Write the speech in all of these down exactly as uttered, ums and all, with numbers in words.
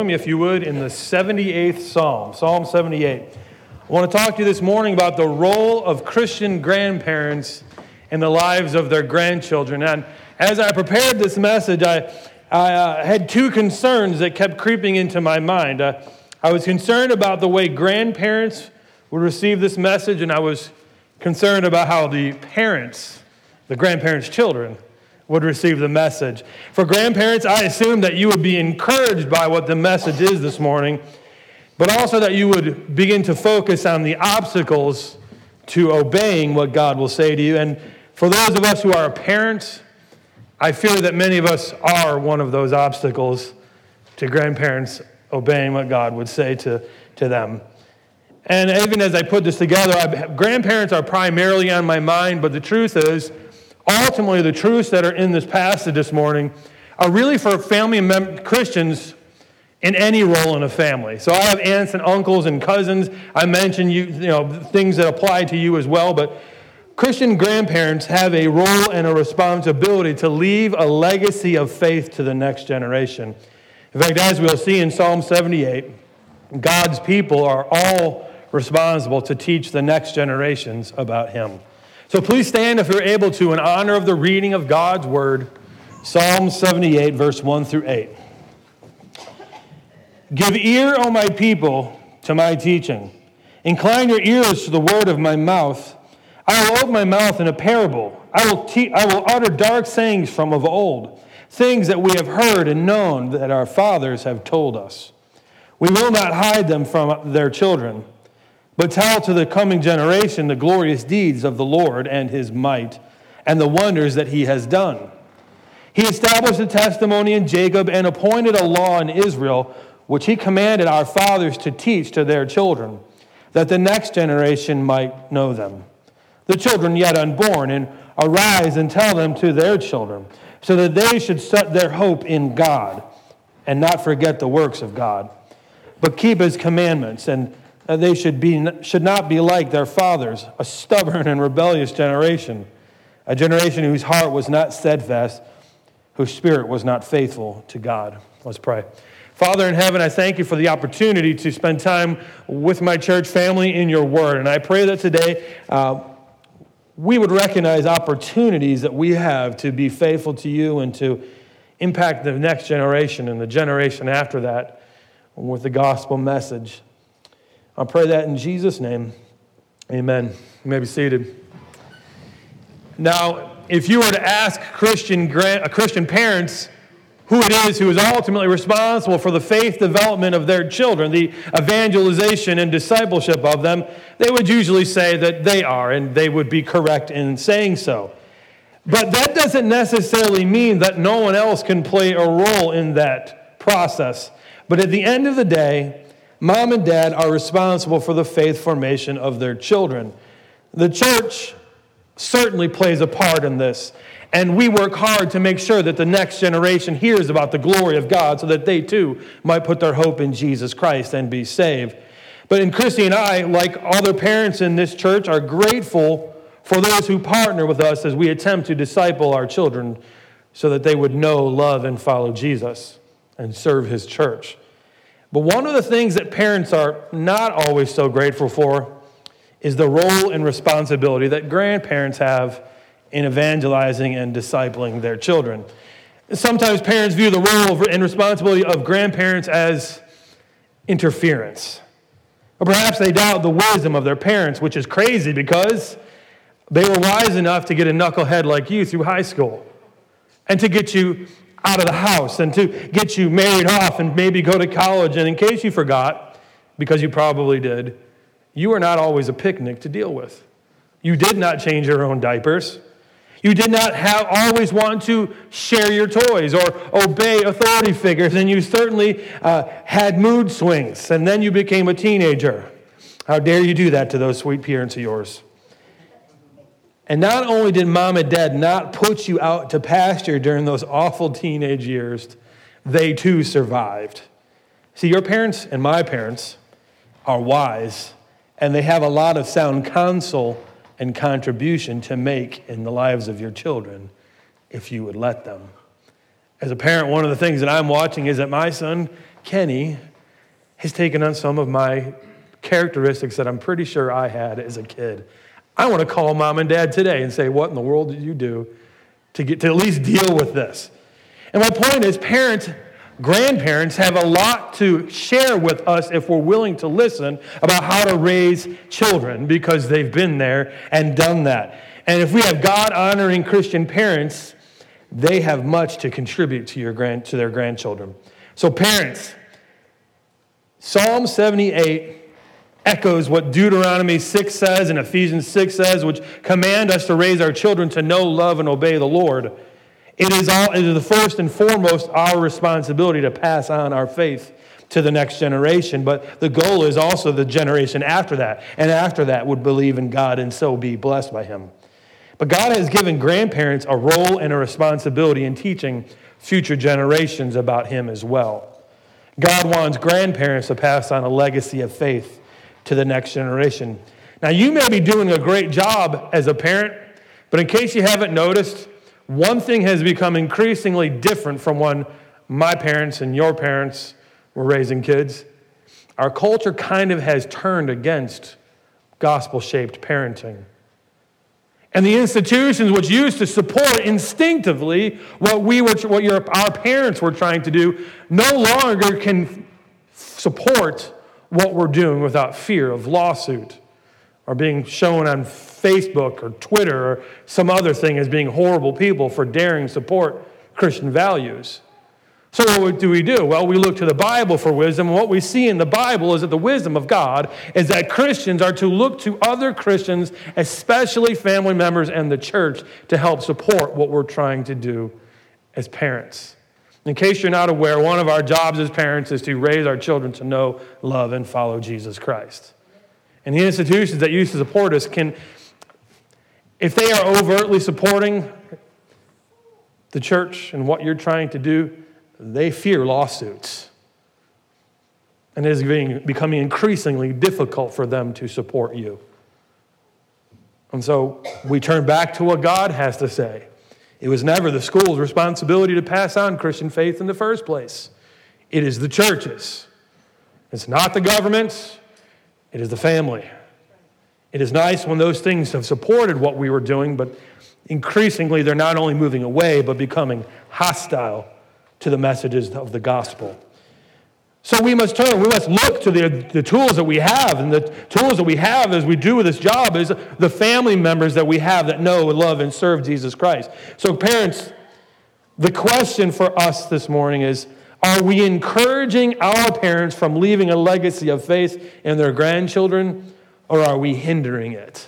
If you would, in the seventy-eighth Psalm, Psalm seventy-eight. I want to talk to you this morning about the role of Christian grandparents in the lives of their grandchildren. And as I prepared this message, I, I uh, had two concerns that kept creeping into my mind. Uh, I was concerned about the way grandparents would receive this message, and I was concerned about how the parents, the grandparents' children, would receive the message. For grandparents, I assume that you would be encouraged by what the message is this morning, but also that you would begin to focus on the obstacles to obeying what God will say to you. And for those of us who are parents, I fear that many of us are one of those obstacles to grandparents obeying what God would say to, to them. And even as I put this together, I, grandparents are primarily on my mind, but the truth is, ultimately, the truths that are in this passage this morning are really for family mem- Christians in any role in a family. So I have aunts and uncles and cousins. I mentioned you, you know, things that apply to you as well. But Christian grandparents have a role and a responsibility to leave a legacy of faith to the next generation. In fact, as we'll see in Psalm seventy-eight, God's people are all responsible to teach the next generations about Him. So please stand if you're able to in honor of the reading of God's Word, Psalm seventy-eight, verse one through eight. Give ear, O my people, to my teaching. Incline your ears to the word of my mouth. I will open my mouth in a parable. I will, te- I will utter dark sayings from of old, things that we have heard and known that our fathers have told us. We will not hide them from their children, but tell to the coming generation the glorious deeds of the Lord and His might, and the wonders that He has done. He established a testimony in Jacob and appointed a law in Israel, which He commanded our fathers to teach to their children, that the next generation might know them. The children yet unborn, and arise and tell them to their children, so that they should set their hope in God, and not forget the works of God, but keep His commandments, and they should be should not be like their fathers, a stubborn and rebellious generation, a generation whose heart was not steadfast, whose spirit was not faithful to God. Let's pray. Father in heaven, I thank You for the opportunity to spend time with my church family in Your word. And I pray that today uh, we would recognize opportunities that we have to be faithful to You and to impact the next generation and the generation after that with the gospel message. I pray that in Jesus' name. Amen. You may be seated. Now, if you were to ask Christian grand, uh, Christian parents who it is who is ultimately responsible for the faith development of their children, the evangelization and discipleship of them, they would usually say that they are, and they would be correct in saying so. But that doesn't necessarily mean that no one else can play a role in that process. But at the end of the day, Mom and Dad are responsible for the faith formation of their children. The church certainly plays a part in this, and we work hard to make sure that the next generation hears about the glory of God so that they too might put their hope in Jesus Christ and be saved. But in Christy and I, like other parents in this church, are grateful for those who partner with us as we attempt to disciple our children so that they would know, love, and follow Jesus and serve His church. But one of the things that parents are not always so grateful for is the role and responsibility that grandparents have in evangelizing and discipling their children. Sometimes parents view the role and responsibility of grandparents as interference. Or perhaps they doubt the wisdom of their parents, which is crazy because they were wise enough to get a knucklehead like you through high school and to get you out of the house and to get you married off and maybe go to college. And in case you forgot, because you probably did, you were not always a picnic to deal with. You did not change your own diapers. You did not have, always want to share your toys or obey authority figures, and you certainly uh, had mood swings, and then you became a teenager. How dare you do that to those sweet parents of yours? And not only did Mom and Dad not put you out to pasture during those awful teenage years, they too survived. See, your parents and my parents are wise, and they have a lot of sound counsel and contribution to make in the lives of your children if you would let them. As a parent, one of the things that I'm watching is that my son Kenny has taken on some of my characteristics that I'm pretty sure I had as a kid. I want to call mom and dad today and say, what in the world did you do to get to at least deal with this? And my point is, parents, grandparents have a lot to share with us if we're willing to listen about how to raise children, because they've been there and done that. And if we have God-honoring Christian parents, they have much to contribute to your grand to their grandchildren. So parents, Psalm seventy-eight echoes what Deuteronomy six says and Ephesians six says, which command us to raise our children to know, love, and obey the Lord. It is all it is the first and foremost our responsibility to pass on our faith to the next generation, but the goal is also the generation after that, and after that would believe in God and so be blessed by him. But God has given grandparents a role and a responsibility in teaching future generations about him as well. God wants grandparents to pass on a legacy of faith to the next generation. Now, you may be doing a great job as a parent, but in case you haven't noticed, one thing has become increasingly different from when my parents and your parents were raising kids. Our culture kind of has turned against gospel-shaped parenting. And the institutions which used to support instinctively what we were, what your, our parents were trying to do, no longer can support what we're doing without fear of lawsuit or being shown on Facebook or Twitter or some other thing as being horrible people for daring to support Christian values. So what do we do? Well, we look to the Bible for wisdom, and what we see in the Bible is that the wisdom of God is that Christians are to look to other Christians, especially family members and the church, to help support what we're trying to do as parents. In case you're not aware, one of our jobs as parents is to raise our children to know, love, and follow Jesus Christ. And the institutions that used to support us can, if they are overtly supporting the church and what you're trying to do, they fear lawsuits. And it is being, becoming increasingly difficult for them to support you. And so we turn back to what God has to say. It was never the school's responsibility to pass on Christian faith in the first place. It is the church's. It's not the government's. It is the family. It is nice when those things have supported what we were doing, but increasingly they're not only moving away, but becoming hostile to the messages of the gospel. So we must turn, we must look to the, the tools that we have, and the tools that we have as we do with this job is the family members that we have that know, love, and serve Jesus Christ. So parents, the question for us this morning is, are we encouraging our parents from leaving a legacy of faith in their grandchildren, or are we hindering it?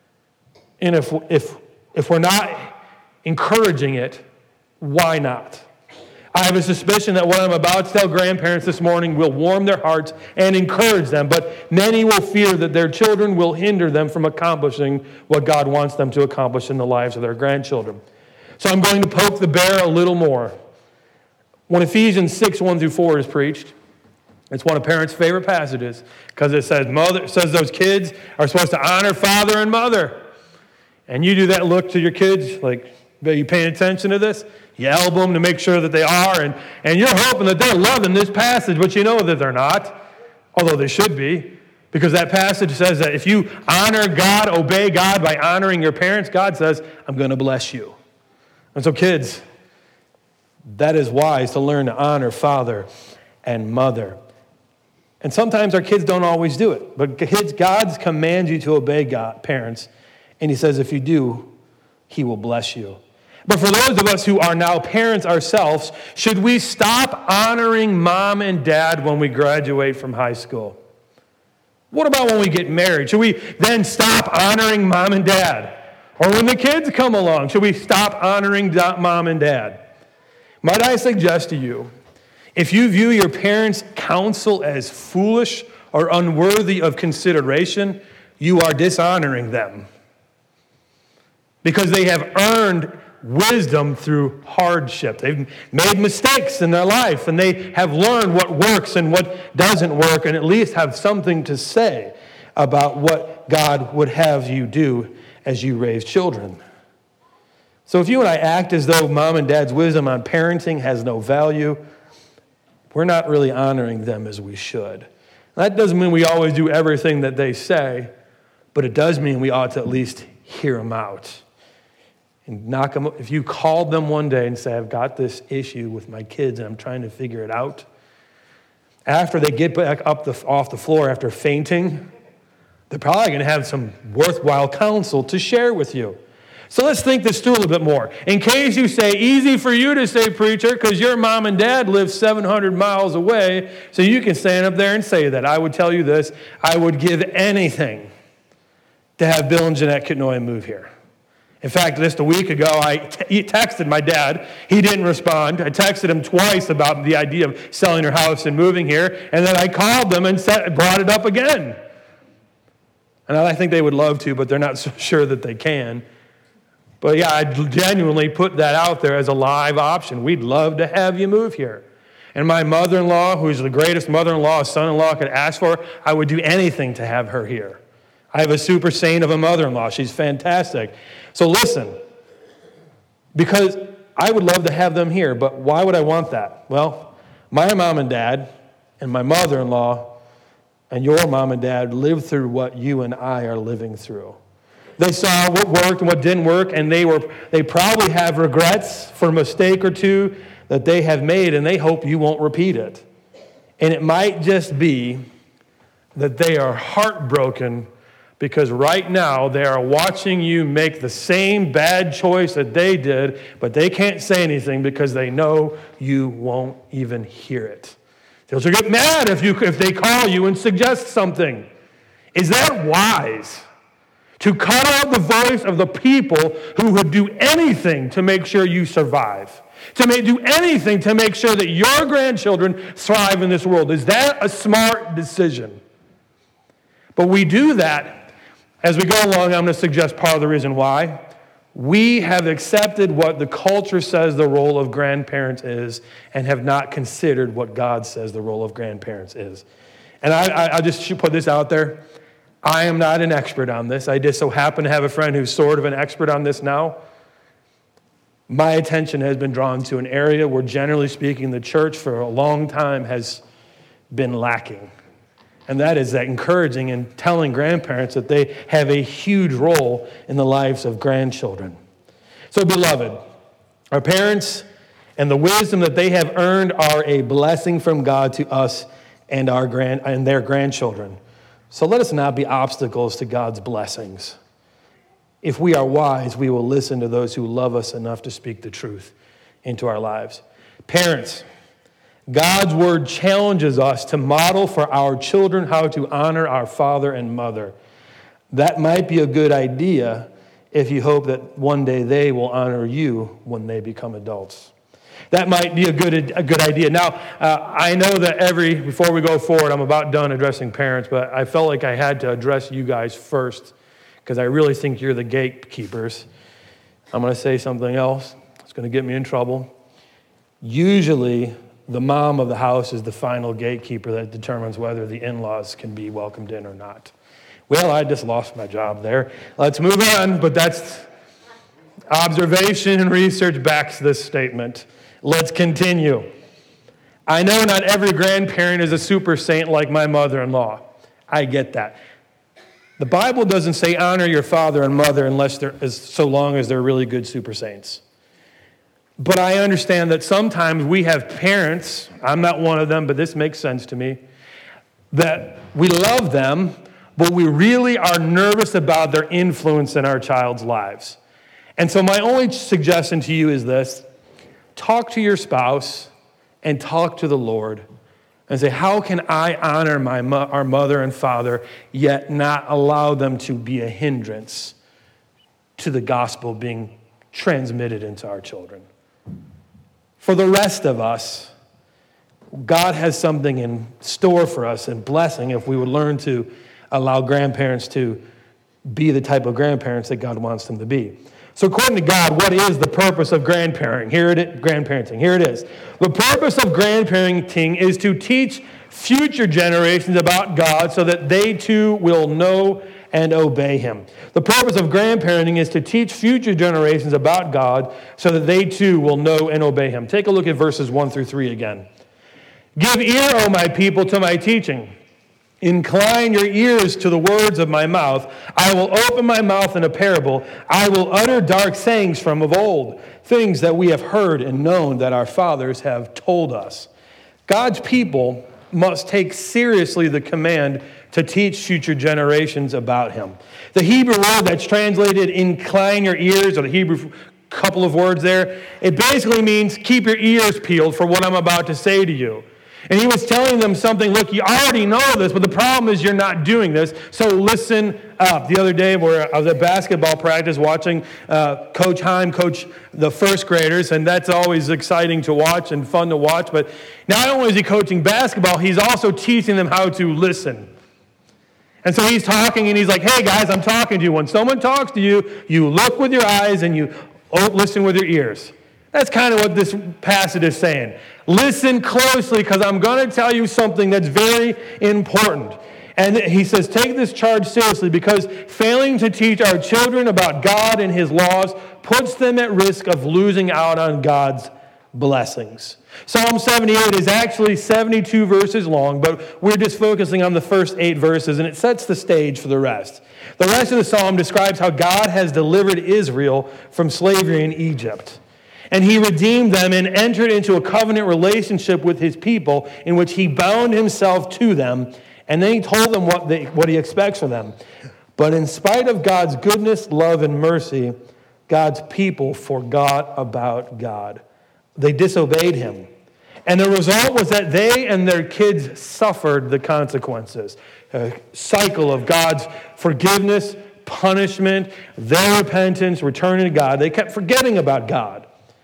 And if, if, if we're not encouraging it, why not? I have a suspicion that what I'm about to tell grandparents this morning will warm their hearts and encourage them, but many will fear that their children will hinder them from accomplishing what God wants them to accomplish in the lives of their grandchildren. So I'm going to poke the bear a little more. When Ephesians six, one through four is preached, it's one of parents' favorite passages because it says, mother, it says those kids are supposed to honor father and mother. And you do that look to your kids like, are you paying attention to this? You elbow them to make sure that they are, and, and you're hoping that they're loving this passage, but you know that they're not, although they should be, because that passage says that if you honor God, obey God by honoring your parents, God says, I'm going to bless you. And so kids, that is wise to learn to honor father and mother. And sometimes our kids don't always do it, but kids, God commands you to obey God, parents, and he says if you do, he will bless you. But for those of us who are now parents ourselves, should we stop honoring mom and dad when we graduate from high school? What about when we get married? Should we then stop honoring mom and dad? Or when the kids come along, should we stop honoring mom and dad? Might I suggest to you, if you view your parents' counsel as foolish or unworthy of consideration, you are dishonoring them. Because they have earned wisdom through hardship. They've made mistakes in their life, and they have learned what works and what doesn't work, and at least have something to say about what God would have you do as you raise children. So if you and I act as though mom and dad's wisdom on parenting has no value, we're not really honoring them as we should. That doesn't mean we always do everything that they say, but it does mean we ought to at least hear them out. And knock them, if you called them one day and say, I've got this issue with my kids and I'm trying to figure it out, after they get back up the, off the floor after fainting, they're probably going to have some worthwhile counsel to share with you. So let's think this through a little bit more. In case you say, easy for you to say, preacher, because your mom and dad live seven hundred miles away, so you can stand up there and say that. I would tell you this, I would give anything to have Bill and Jeanette Kitnoy move here. In fact, just a week ago, I t- texted my dad. He didn't respond. I texted him twice about the idea of selling their house and moving here, and then I called them and set, brought it up again. And I think they would love to, but they're not so sure that they can. But yeah, I genuinely put that out there as a live option. We'd love to have you move here. And my mother-in-law, who's the greatest mother-in-law a son-in-law could ask for, I would do anything to have her here. I have a super saint of a mother-in-law. She's fantastic. So listen, because I would love to have them here, but why would I want that? Well, my mom and dad and my mother-in-law and your mom and dad lived through what you and I are living through. They saw what worked and what didn't work, and they were they probably have regrets for a mistake or two that they have made, and they hope you won't repeat it. And it might just be that they are heartbroken because right now they are watching you make the same bad choice that they did, but they can't say anything because they know you won't even hear it. They'll get mad if you if they call you and suggest something. Is that wise? To cut out the voice of the people who would do anything to make sure you survive, to make, do anything to make sure that your grandchildren thrive in this world. Is that a smart decision? But we do that. As we go along, I'm going to suggest part of the reason why. We have accepted what the culture says the role of grandparents is and have not considered what God says the role of grandparents is. And I, I, I just should put this out there. I am not an expert on this. I just so happen to have a friend who's sort of an expert on this now. My attention has been drawn to an area where, generally speaking, the church for a long time has been lacking. And that is that encouraging and telling grandparents that they have a huge role in the lives of grandchildren. So, beloved, our parents and the wisdom that they have earned are a blessing from God to us and our grand and their grandchildren. So let us not be obstacles to God's blessings. If we are wise, we will listen to those who love us enough to speak the truth into our lives. Parents, God's word challenges us to model for our children how to honor our father and mother. That might be a good idea if you hope that one day they will honor you when they become adults. That might be a good a good idea. Now, uh, I know that every, before we go forward, I'm about done addressing parents, but I felt like I had to address you guys first because I really think you're the gatekeepers. I'm going to say something else. It's going to get me in trouble. Usually, the mom of the house is the final gatekeeper that determines whether the in-laws can be welcomed in or not. Well, I just lost my job there. Let's move on, but that's observation and research backs this statement. Let's continue. I know not every grandparent is a super saint like my mother-in-law. I get that. The Bible doesn't say honor your father and mother unless they're, as so long as they're really good super saints. But I understand that sometimes we have parents, I'm not one of them, but this makes sense to me, that we love them, but we really are nervous about their influence in our child's lives. And so my only suggestion to you is this. Talk to your spouse and talk to the Lord and say, how can I honor my mo- our mother and father, yet not allow them to be a hindrance to the gospel being transmitted into our children? For the rest of us, God has something in store for us and blessing if we would learn to allow grandparents to be the type of grandparents that God wants them to be. So according to God, what is the purpose of grandparenting? Here it is, grandparenting. Here it is. The purpose of grandparenting is to teach future generations about God so that they too will know and obey him. The purpose of grandparenting is to teach future generations about God so that they too will know and obey him. Take a look at verses one through three again. Give ear, O my people, to my teaching. Incline your ears to the words of my mouth. I will open my mouth in a parable. I will utter dark sayings from of old, things that we have heard and known that our fathers have told us. God's people must take seriously the command to teach future generations about him. The Hebrew word that's translated incline your ears, or the Hebrew couple of words there, it basically means keep your ears peeled for what I'm about to say to you. And he was telling them something, look, you already know this, but the problem is you're not doing this, so listen up. The other day, where I was at basketball practice watching uh, Coach Heim coach the first graders, and that's always exciting to watch and fun to watch, but not only is he coaching basketball, he's also teaching them how to listen. And so he's talking, and he's like, hey, guys, I'm talking to you. When someone talks to you, you look with your eyes, and you listen with your ears. That's kind of what this passage is saying. Listen closely, because I'm going to tell you something that's very important. And he says, take this charge seriously, because failing to teach our children about God and his laws puts them at risk of losing out on God's blessings. Psalm seventy-eight is actually seventy-two verses long, but we're just focusing on the first eight verses, and it sets the stage for the rest. The rest of the psalm describes how God has delivered Israel from slavery in Egypt. And he redeemed them and entered into a covenant relationship with his people in which he bound himself to them, and then he told them what, they, what he expects from them. But in spite of God's goodness, love, and mercy, God's people forgot about God. They disobeyed him. And the result was that they and their kids suffered the consequences. A cycle of God's forgiveness, punishment, their repentance, returning to God. They kept forgetting about God.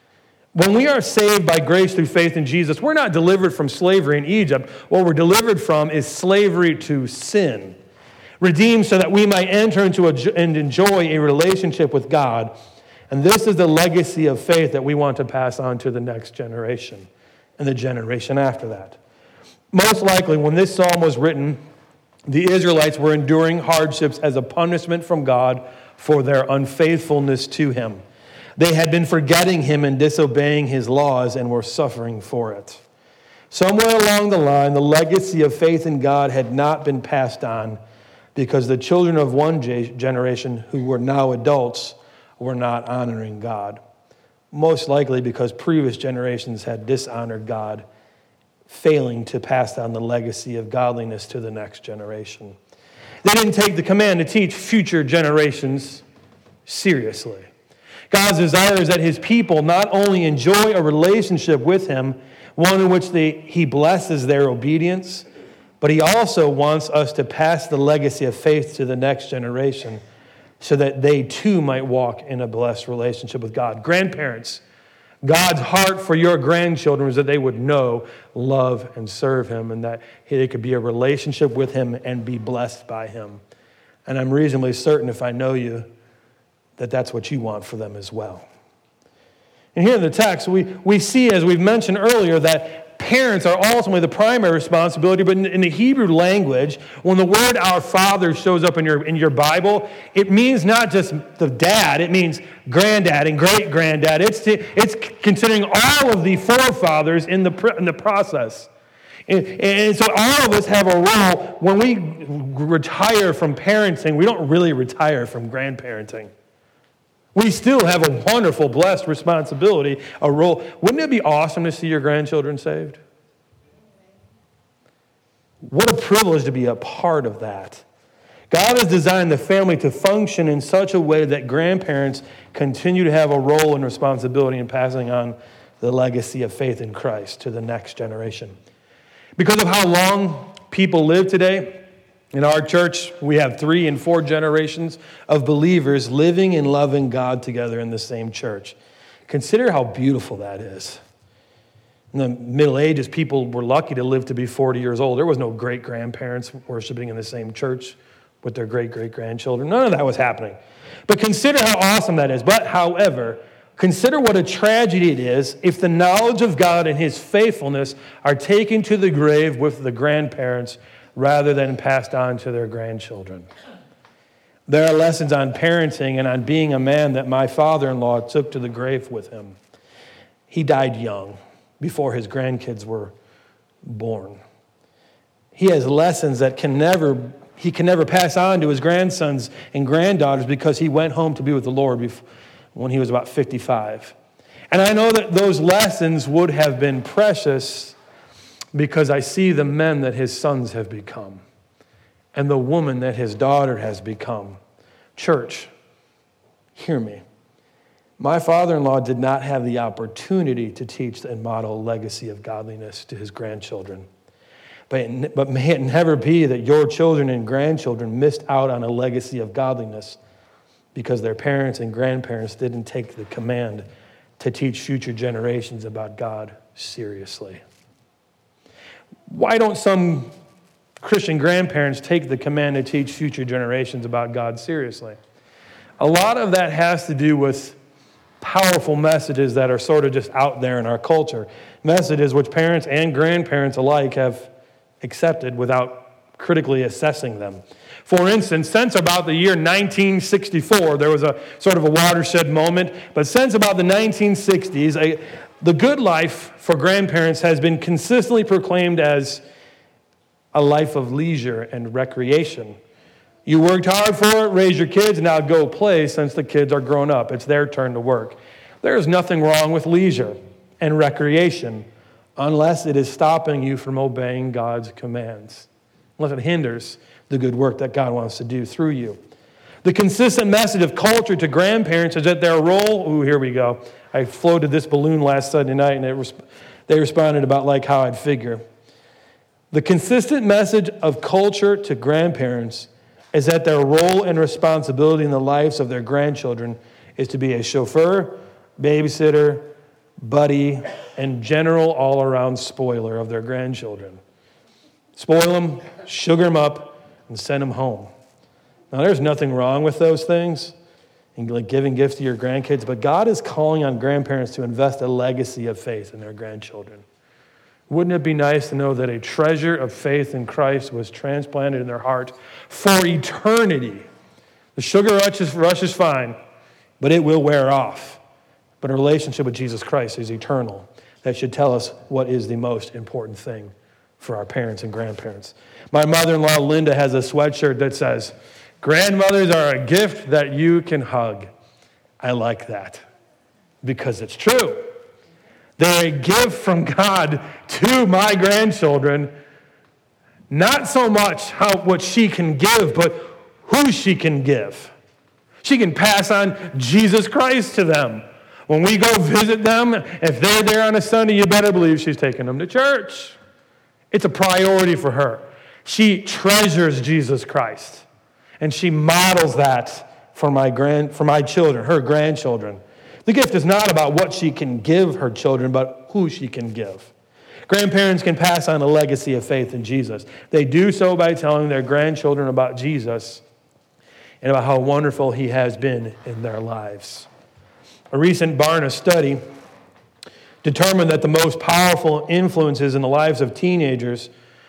When we are saved by grace through faith in Jesus, we're not delivered from slavery in Egypt. What we're delivered from is slavery to sin. Redeemed so that we might enter into a, and enjoy a relationship with God. And this is the legacy of faith that we want to pass on to the next generation and the generation after that. Most likely, when this psalm was written, the Israelites were enduring hardships as a punishment from God for their unfaithfulness to him. They had been forgetting him and disobeying his laws and were suffering for it. Somewhere along the line, the legacy of faith in God had not been passed on because the children of one generation who were now adults were not honoring God. Most likely because previous generations had dishonored God, failing to pass down the legacy of godliness to the next generation. They didn't take the command to teach future generations seriously. God's desire is that his people not only enjoy a relationship with him, one in which they, he blesses their obedience, but he also wants us to pass the legacy of faith to the next generation so that they too might walk in a blessed relationship with God. Grandparents, God's heart for your grandchildren is that they would know, love, and serve him, and that it could be a relationship with him and be blessed by him. And I'm reasonably certain, if I know you, that that's what you want for them as well. And here in the text, we, we see, as we've mentioned earlier, that parents are ultimately the primary responsibility, but in, in the Hebrew language, when the word our Father shows up in your, in your Bible, it means not just the dad, it means granddad and great-granddad. It's, to, it's considering all of the forefathers in the, in the process. And, and so all of us have a role. When we retire from parenting, we don't really retire from grandparenting. We still have a wonderful, blessed responsibility, a role. Wouldn't it be awesome to see your grandchildren saved? What a privilege to be a part of that. God has designed the family to function in such a way that grandparents continue to have a role and responsibility in passing on the legacy of faith in Christ to the next generation. Because of how long people live today, in our church, we have three and four generations of believers living and loving God together in the same church. Consider how beautiful that is. In the Middle Ages, people were lucky to live to be forty years old. There was no great-grandparents worshiping in the same church with their great-great-grandchildren. None of that was happening. But consider how awesome that is. But, however, consider what a tragedy it is if the knowledge of God and his faithfulness are taken to the grave with the grandparents rather than passed on to their grandchildren. There are lessons on parenting and on being a man that my father-in-law took to the grave with him. He died young, before his grandkids were born. He has lessons that can never, he can never pass on to his grandsons and granddaughters because he went home to be with the Lord when he was about fifty-five. And I know that those lessons would have been precious because I see the men that his sons have become and the woman that his daughter has become. Church, hear me. My father-in-law did not have the opportunity to teach and model a legacy of godliness to his grandchildren. But, it, but may it never be that your children and grandchildren missed out on a legacy of godliness because their parents and grandparents didn't take the command to teach future generations about God seriously. Why don't some Christian grandparents take the command to teach future generations about God seriously? A lot of that has to do with powerful messages that are sort of just out there in our culture. Messages which parents and grandparents alike have accepted without critically assessing them. For instance, since about the year nineteen sixty-four, there was a sort of a watershed moment, but since about the nineteen sixties, a, the good life for grandparents has been consistently proclaimed as a life of leisure and recreation. You worked hard for it, raised your kids, now go play since the kids are grown up. It's their turn to work. There is nothing wrong with leisure and recreation unless it is stopping you from obeying God's commands, unless it hinders the good work that God wants to do through you. The consistent message of culture to grandparents is that their role, ooh, here we go. I floated this balloon last Sunday night, and it, they responded about like how I'd figure. The consistent message of culture to grandparents is that their role and responsibility in the lives of their grandchildren is to be a chauffeur, babysitter, buddy, and general all-around spoiler of their grandchildren. Spoil them, sugar them up, and send them home. Now, there's nothing wrong with those things, and like giving gifts to your grandkids, but God is calling on grandparents to invest a legacy of faith in their grandchildren. Wouldn't it be nice to know that a treasure of faith in Christ was transplanted in their heart for eternity? The sugar rush is, rush is fine, but it will wear off. But a relationship with Jesus Christ is eternal. That should tell us what is the most important thing for our parents and grandparents. My mother-in-law, Linda, has a sweatshirt that says, "Grandmothers are a gift that you can hug." I like that because it's true. They're a gift from God to my grandchildren, not so much how what she can give, but who she can give. She can pass on Jesus Christ to them. When we go visit them, if they're there on a Sunday, you better believe she's taking them to church. It's a priority for her. She treasures Jesus Christ, and she models that for my grand, for my children, her grandchildren. The gift is not about what she can give her children, but who she can give. Grandparents can pass on a legacy of faith in Jesus. They do so by telling their grandchildren about Jesus and about how wonderful he has been in their lives. A recent Barna study determined that the most powerful influences in the lives of teenagers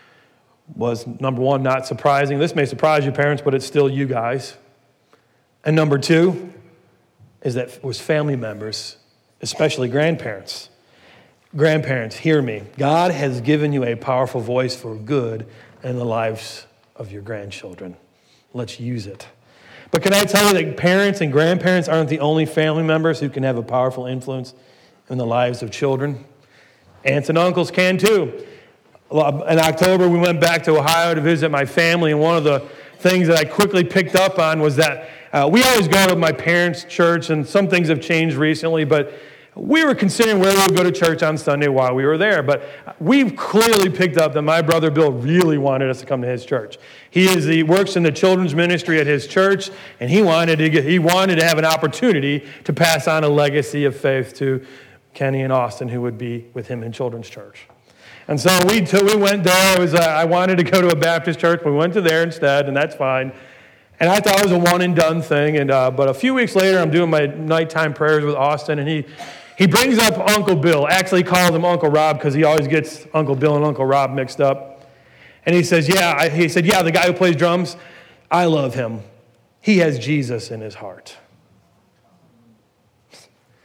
was, number one, not surprising. This may surprise you, parents, but it's still you guys. And number two is that it was family members, especially grandparents. Grandparents, hear me. God has given you a powerful voice for good in the lives of your grandchildren. Let's use it. But can I tell you that parents and grandparents aren't the only family members who can have a powerful influence in the lives of children? Aunts and uncles can too. In October, we went back to Ohio to visit my family, and one of the things that I quickly picked up on was that uh, we always go to my parents' church, and some things have changed recently, but we were considering where we would go to church on Sunday while we were there. But we clearly picked up that my brother Bill really wanted us to come to his church. He is he works in the children's ministry at his church, and he wanted to get, he wanted to have an opportunity to pass on a legacy of faith to Kenny and Austin, who would be with him in children's church. And so we t- we went there. It was uh, I wanted to go to a Baptist church. We went to there instead, and that's fine. And I thought it was a one and done thing. And uh, but a few weeks later, I'm doing my nighttime prayers with Austin, and he he brings up Uncle Bill. Actually, he calls him Uncle Rob because he always gets Uncle Bill and Uncle Rob mixed up. And he says, "Yeah," I, he said, "Yeah, the guy who plays drums. I love him. He has Jesus in his heart."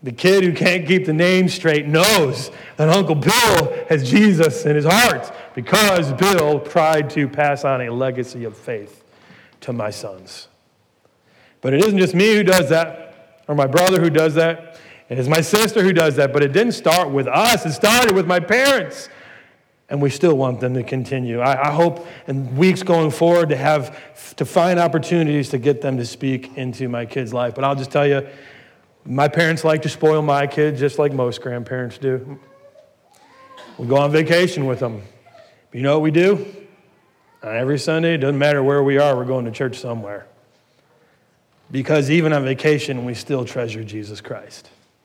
The kid who can't keep the name straight knows that Uncle Bill has Jesus in his heart because Bill tried to pass on a legacy of faith to my sons. But it isn't just me who does that, or my brother who does that. It is my sister who does that, but it didn't start with us. It started with my parents, and we still want them to continue. I, I hope in weeks going forward to have to find opportunities to get them to speak into my kids' life. But I'll just tell you, my parents like to spoil my kids just like most grandparents do. We go on vacation with them. But you know what we do? On every Sunday, it doesn't matter where we are, we're going to church somewhere. Because even on vacation, we still treasure Jesus Christ.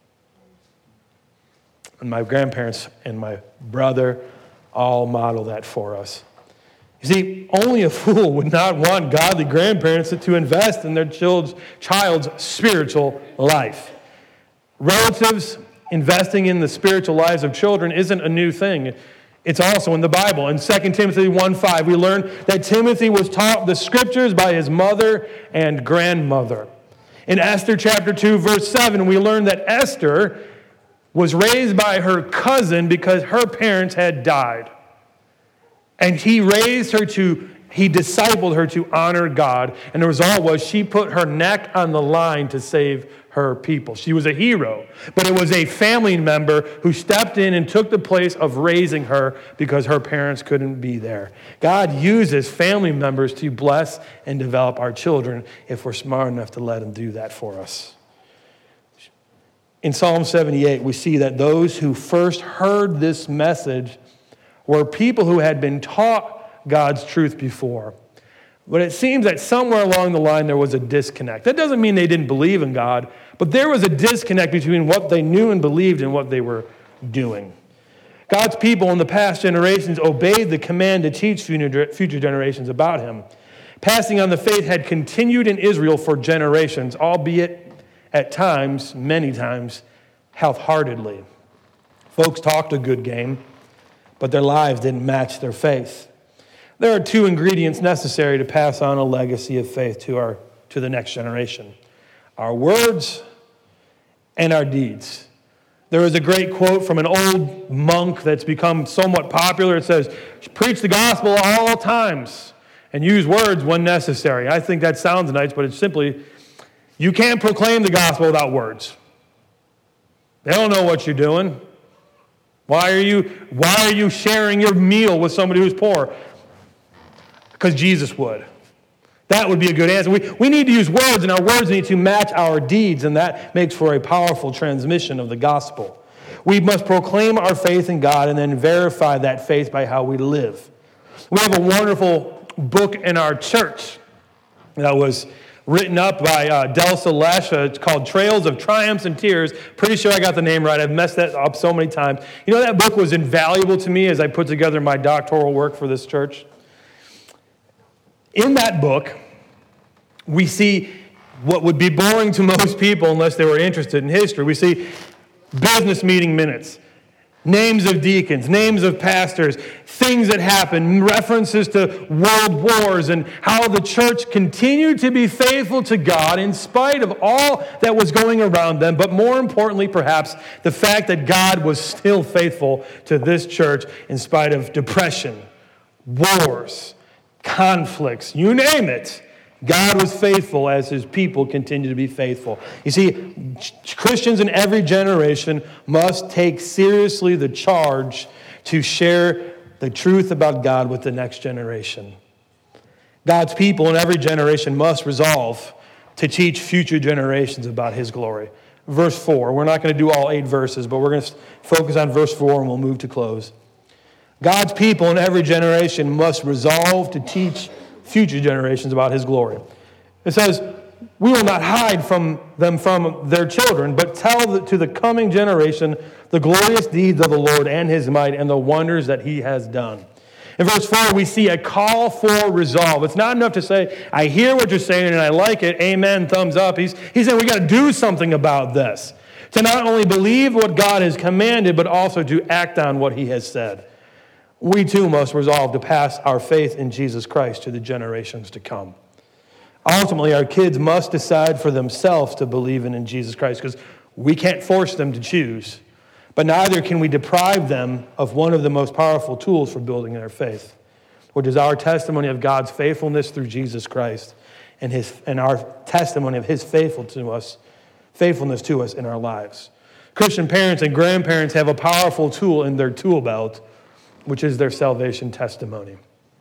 And my grandparents and my brother all model that for us. You see, only a fool would not want godly grandparents to invest in their child's, child's spiritual life. Relatives investing in the spiritual lives of children isn't a new thing. It's also in the Bible. In Second Timothy one five, we learn that Timothy was taught the scriptures by his mother and grandmother. In Esther chapter two, verse seven, we learn that Esther was raised by her cousin because her parents had died. And he raised her to, he discipled her to honor God. And the result was she put her neck on the line to save her people. She was a hero. But it was a family member who stepped in and took the place of raising her because her parents couldn't be there. God uses family members to bless and develop our children if we're smart enough to let him do that for us. In Psalm seventy-eight, we see that those who first heard this message were people who had been taught God's truth before. But it seems that somewhere along the line there was a disconnect. That doesn't mean they didn't believe in God, but there was a disconnect between what they knew and believed and what they were doing. God's people in the past generations obeyed the command to teach future generations about him. Passing on the faith had continued in Israel for generations, albeit at times, many times, half-heartedly. Folks talked a good game, but their lives didn't match their faith. There are two ingredients necessary to pass on a legacy of faith to our to the next generation: our words and our deeds. There is a great quote from an old monk that's become somewhat popular. It says, "Preach the gospel at all times and use words when necessary." I think that sounds nice, but it's simply, you can't proclaim the gospel without words. They don't know what you're doing. Why are you, why are you sharing your meal with somebody who's poor? Because Jesus would. That would be a good answer. We, we need to use words, and our words need to match our deeds, and that makes for a powerful transmission of the gospel. We must proclaim our faith in God and then verify that faith by how we live. We have a wonderful book in our church that was written up by uh, Del Salesh. It's called Trails of Triumphs and Tears. Pretty sure I got the name right. I've messed that up so many times. You know, that book was invaluable to me as I put together my doctoral work for this church. In that book, we see what would be boring to most people unless they were interested in history. We see business meeting minutes, names of deacons, names of pastors, things that happened, references to world wars, and how the church continued to be faithful to God in spite of all that was going around them, but more importantly, perhaps, the fact that God was still faithful to this church in spite of depression, wars, conflicts, you name it. God was faithful as his people continue to be faithful. You see, Christians in every generation must take seriously the charge to share the truth about God with the next generation. God's people in every generation must resolve to teach future generations about his glory. Verse four, we're not going to do all eight verses, but we're going to focus on verse four and we'll move to close. God's people in every generation must resolve to teach future generations about his glory. It says, we will not hide from them from their children, but tell to the coming generation the glorious deeds of the Lord and his might and the wonders that he has done. In verse four, we see a call for resolve. It's not enough to say, I hear what you're saying and I like it, amen, thumbs up. He's, he's saying we got to do something about this. To not only believe what God has commanded, but also to act on what he has said. We too must resolve to pass our faith in Jesus Christ to the generations to come. Ultimately, our kids must decide for themselves to believe in, in Jesus Christ, because We can't force them to choose, but neither can we deprive them of one of the most powerful tools for building their faith, which is our testimony of God's faithfulness through Jesus Christ and his and our testimony of his faithful to us, faithfulness to us in our lives. Christian parents and grandparents have a powerful tool in their tool belt, which is their salvation testimony.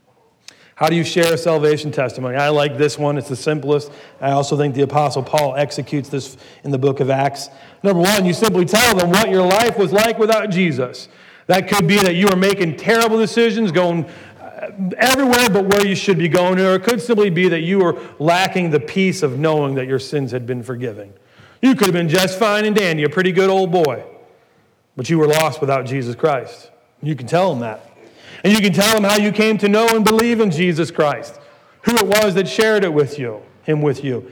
How do you share a salvation testimony? I like this one. It's the simplest. I also think the Apostle Paul executes this in the book of Acts. Number one, you simply tell them what your life was like without Jesus. That could be that you were making terrible decisions, going everywhere but where you should be going, or it could simply be that you were lacking the peace of knowing that your sins had been forgiven. You could have been just fine and dandy, a pretty good old boy, but you were lost without Jesus Christ. You can tell them that. And you can tell them how you came to know and believe in Jesus Christ, who it was that shared it with you, him with you.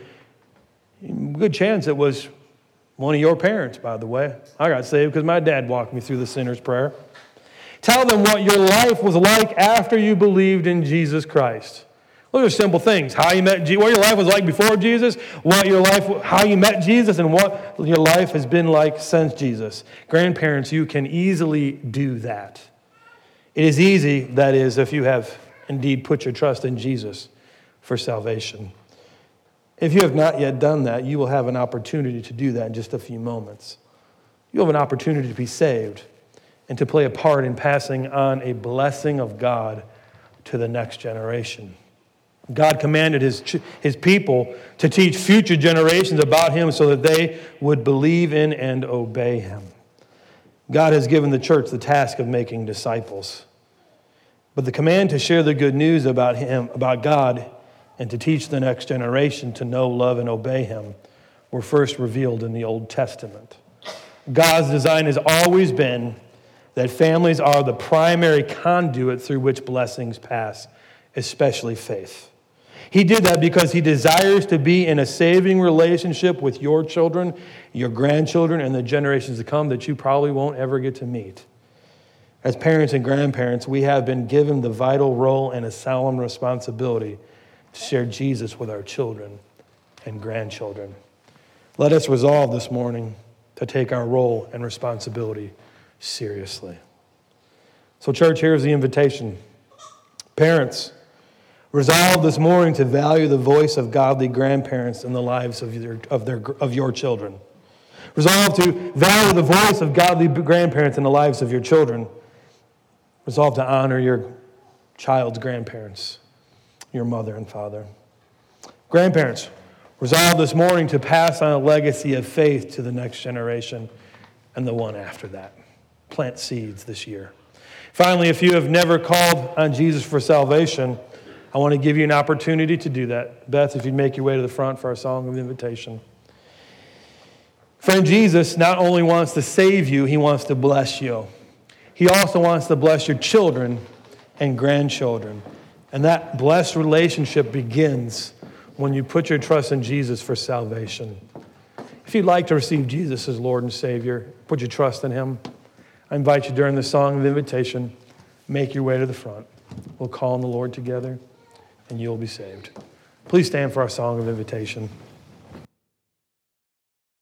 Good chance it was one of your parents, by the way. I got saved because my dad walked me through the sinner's prayer. Tell them what your life was like after you believed in Jesus Christ. Those are simple things. How you met, what your life was like before Jesus, what your life, how you met Jesus, and what your life has been like since Jesus. Grandparents, you can easily do that. It is easy, that is, if you have indeed put your trust in Jesus for salvation. If you have not yet done that, you will have an opportunity to do that in just a few moments. You'll have an opportunity to be saved and to play a part in passing on a blessing of God to the next generation. God commanded his, his people to teach future generations about him so that they would believe in and obey him. God has given the church the task of making disciples. But the command to share the good news about him, about God, and to teach the next generation to know, love, and obey him were first revealed in the Old Testament. God's design has always been that families are the primary conduit through which blessings pass, especially faith. He did that because he desires to be in a saving relationship with your children, your grandchildren, and the generations to come that you probably won't ever get to meet. As parents and grandparents, we have been given the vital role and a solemn responsibility to share Jesus with our children and grandchildren. Let us resolve this morning to take our role and responsibility seriously. So, church, here's the invitation. Parents, resolve this morning to value the voice of godly grandparents in the lives of your, of their, of your children. Resolve to value the voice of godly grandparents in the lives of your children. Resolve to honor your child's grandparents, your mother and father. Grandparents, resolve this morning to pass on a legacy of faith to the next generation and the one after that. Plant seeds this year. Finally, if you have never called on Jesus for salvation, I want to give you an opportunity to do that. Beth, if you'd make your way to the front for our song of invitation. Friend, Jesus not only wants to save you, he wants to bless you. He also wants to bless your children and grandchildren. And that blessed relationship begins when you put your trust in Jesus for salvation. If you'd like to receive Jesus as Lord and Savior, put your trust in him, I invite you during the song of invitation, make your way to the front. We'll call on the Lord together, and you'll be saved. Please stand for our song of invitation.